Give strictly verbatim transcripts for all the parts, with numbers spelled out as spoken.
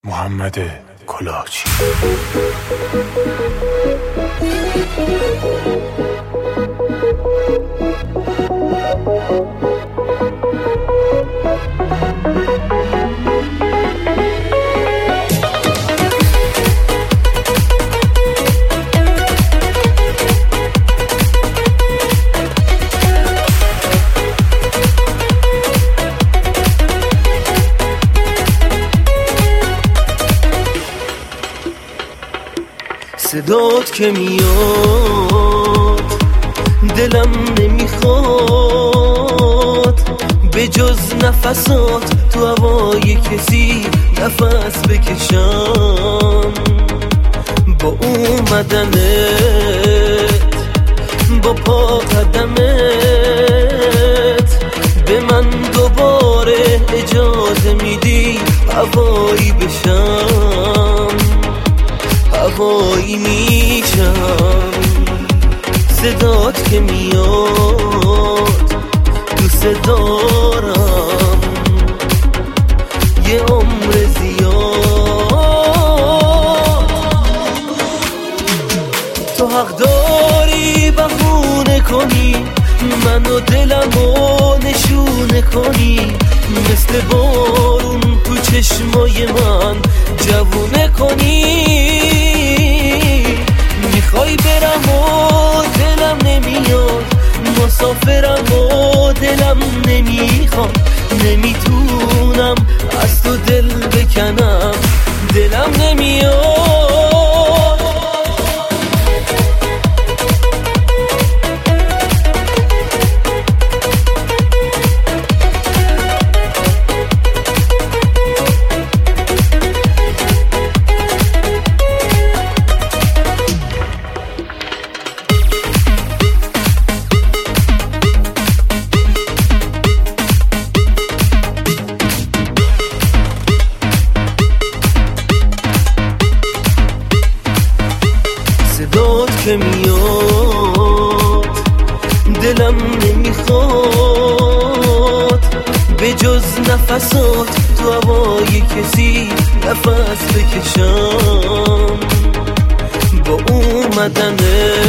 محمد کلاچی. صدات که میاد دلم نمیخواد به جز نفسات تو هوای کسی نفس بکشم. با اومدنت با پا قدمت به من دوباره اجازه میدی هوایی بشم، هوایی میشم. صدات که میاد دوست دارم یه عمر زیاد. تو حق داری بهونه کنی منو دلمو نشونه کنی، مثل بارون تو چشمای من جوونه کنی. میخوای برم و دلم نمیاد، مسافرم و دلم نمیخواد، نمیتونم از تو دل بکنم، دلم نمیاد. صدات که میاد دلم نمیخواد به جز نفسات تو هوای کسی نفس بکشم. با اومدنت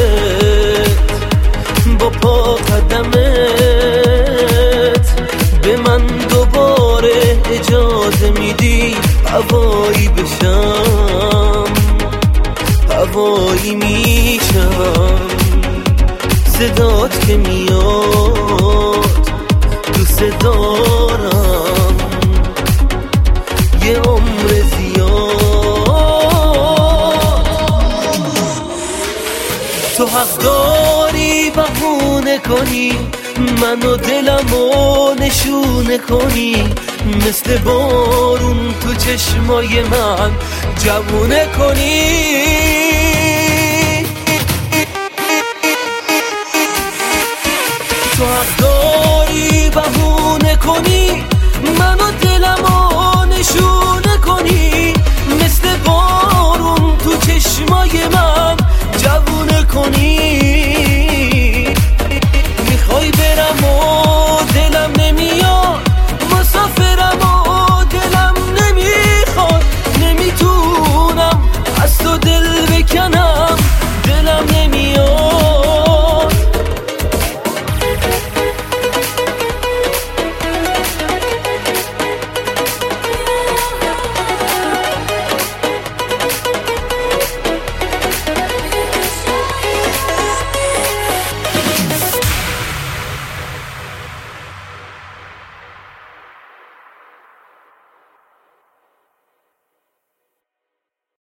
با پا قدمت به من دوباره اجازه میدی هوایی بشم، هوایی میشم. صدات که میاد دوست دارم یه عمر زیاد. تو حق داری بهونه کنی منو دلمو نشونه کنی، مثل بارون تو چشمای من جوونه کنی. تو حق داری بهونه کنی